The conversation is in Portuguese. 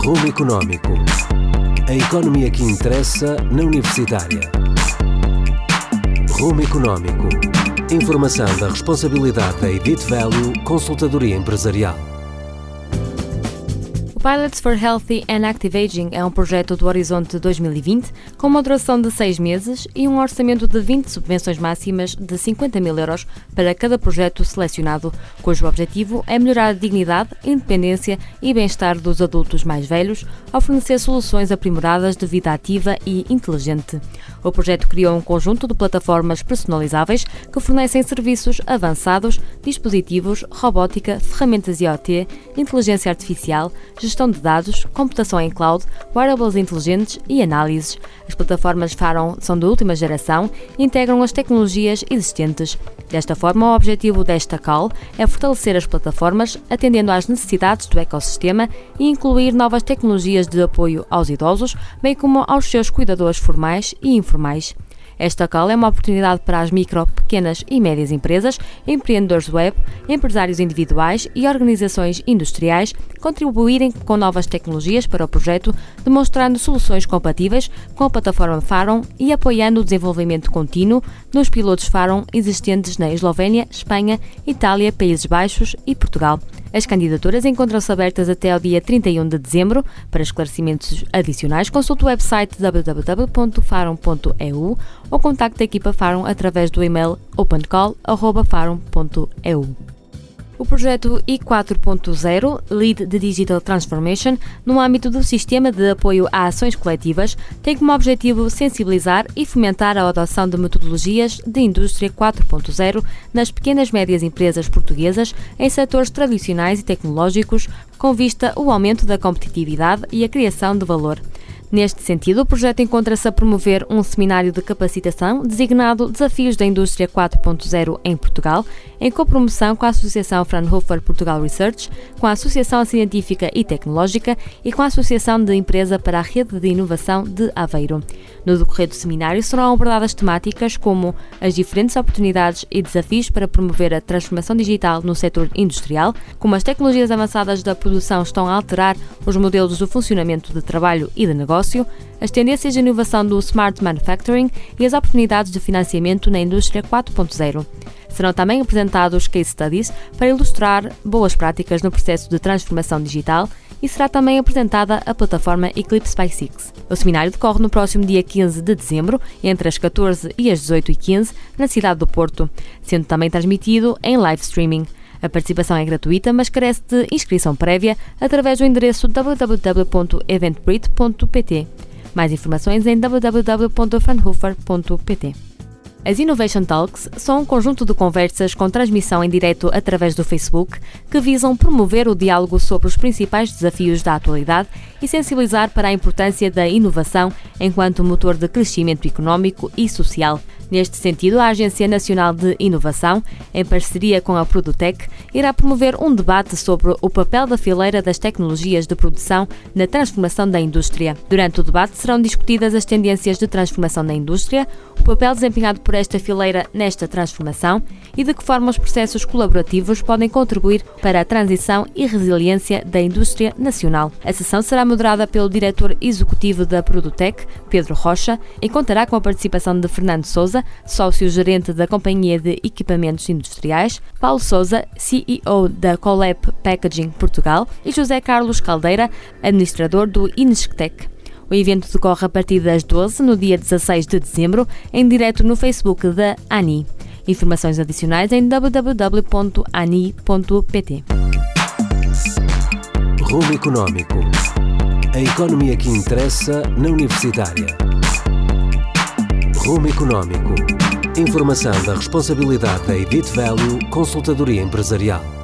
Rumo Económico. A economia que interessa na Universitária. Rumo Económico. Informação da responsabilidade da Edit Value Consultadoria Empresarial. O Pilots for Healthy and Active Aging é um projeto do Horizonte 2020 com uma duração de 6 meses e um orçamento de 20 subvenções máximas de 50 mil euros para cada projeto selecionado, cujo objetivo é melhorar a dignidade, independência e bem-estar dos adultos mais velhos ao fornecer soluções aprimoradas de vida ativa e inteligente. O projeto criou um conjunto de plataformas personalizáveis que fornecem serviços avançados, dispositivos, robótica, ferramentas IoT, inteligência artificial, gestão de dados, computação em cloud, wearables inteligentes e análises. As plataformas Pharon são de última geração e integram as tecnologias existentes. Desta forma, o objetivo desta call é fortalecer as plataformas, atendendo às necessidades do ecossistema e incluir novas tecnologias de apoio aos idosos, bem como aos seus cuidadores formais e informais. Esta call é uma oportunidade para as micro, pequenas e médias empresas, empreendedores web, empresários individuais e organizações industriais contribuírem com novas tecnologias para o projeto, demonstrando soluções compatíveis com a plataforma Pharon e apoiando o desenvolvimento contínuo nos pilotos Pharon existentes na Eslovénia, Espanha, Itália, Países Baixos e Portugal. As candidaturas encontram-se abertas até ao dia 31 de dezembro. Para esclarecimentos adicionais, consulte o website www.pharon.eu ou contacte a equipa Pharon através do e-mail opencall@pharon.eu. O projeto I4.0, Lead the Digital Transformation, no âmbito do Sistema de Apoio a Ações Coletivas, tem como objetivo sensibilizar e fomentar a adoção de metodologias de Indústria 4.0 nas pequenas e médias empresas portuguesas em setores tradicionais e tecnológicos, com vista ao aumento da competitividade e a criação de valor. Neste sentido, o projeto encontra-se a promover um seminário de capacitação designado Desafios da Indústria 4.0 em Portugal, em copromoção com a Associação Fraunhofer Portugal Research, com a Associação Científica e Tecnológica e com a Associação de Empresa para a Rede de Inovação de Aveiro. No decorrer do seminário serão abordadas temáticas como as diferentes oportunidades e desafios para promover a transformação digital no setor industrial, como as tecnologias avançadas da produção estão a alterar os modelos do funcionamento de trabalho e de negócio, as tendências de inovação do Smart Manufacturing e as oportunidades de financiamento na Indústria 4.0. Serão também apresentados case studies para ilustrar boas práticas no processo de transformação digital e será também apresentada a plataforma Eclipse by Six. O seminário decorre no próximo dia 15 de dezembro, entre as 14 e as 18h15, na cidade do Porto, sendo também transmitido em live streaming. A participação é gratuita, mas carece de inscrição prévia através do endereço www.eventbrite.pt. Mais informações em www.fraunhofer.pt. As Innovation Talks são um conjunto de conversas com transmissão em direto através do Facebook que visam promover o diálogo sobre os principais desafios da atualidade e sensibilizar para a importância da inovação enquanto motor de crescimento económico e social. Neste sentido, a Agência Nacional de Inovação, em parceria com a Produtec, irá promover um debate sobre o papel da fileira das tecnologias de produção na transformação da indústria. Durante o debate serão discutidas as tendências de transformação da indústria, o papel desempenhado por esta fileira nesta transformação e de que forma os processos colaborativos podem contribuir para a transição e resiliência da indústria nacional. A sessão será moderada pelo diretor executivo da Produtec, Pedro Rocha, e contará com a participação de Fernando Sousa, sócio-gerente da Companhia de Equipamentos Industriais, Paulo Sousa, CEO da Colep Packaging Portugal e José Carlos Caldeira, administrador do Inesctec. O evento decorre a partir das 12, no dia 16 de dezembro, em direto no Facebook da ANI. Informações adicionais em www.ani.pt. Rumo Económico. A economia que interessa na Universitária. Rumo Económico. Informação da responsabilidade da Edit Value Consultadoria Empresarial.